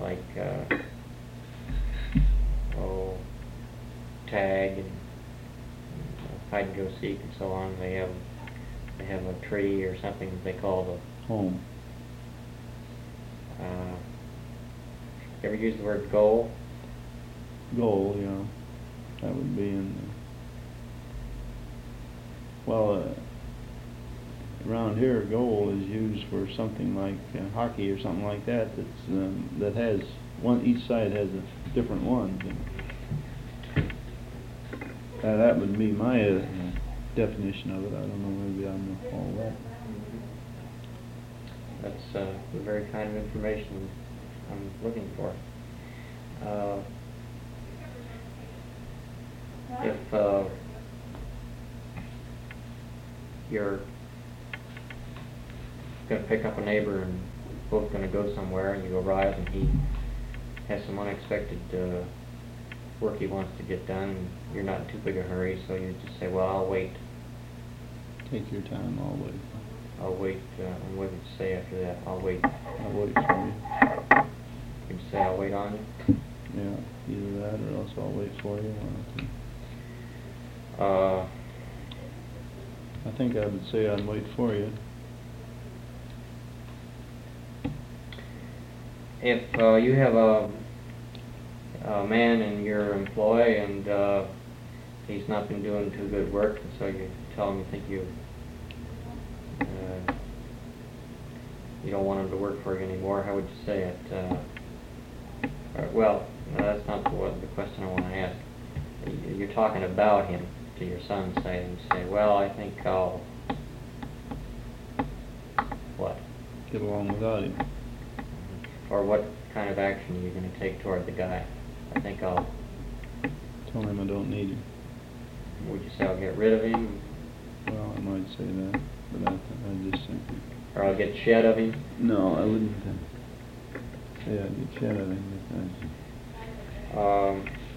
like tag and hide and go seek and so on. They have a tree or something that they call the home. You ever use the word goal? Goal, yeah. That would be in around here, goal is used for something like hockey or something like that. That has each side has a different one. That would be my definition of it. I don't know, maybe I'm all that. That's the very kind of information I'm looking for. If you're going to pick up a neighbor and both going to go somewhere, and you arrive and he has some unexpected work he wants to get done, and you're not in too big a hurry, so you just say, well, I'll wait. Take your time, I'll wait. I'll wait, and what would you say after that? I'll wait. I'll wait for you. Would you say I'll wait on you? Yeah, either that or else I'll wait for you. I think I would say I'd wait for you. If you have a man in your employ and he's not been doing too good work, and so you tell him you think you don't want him to work for you anymore, how would you say it? Well, no, that's not the question I want to ask. You're talking about him to your son, say, and you say, well, I think I'll... What? Get along without him. Or what kind of action are you going to take toward the guy? I think I'll... Tell him I don't need him. Would you say I'll get rid of him? Well, I might say that, but I just think... Or I'll get shed of him? No, I wouldn't say I'd get shed of him.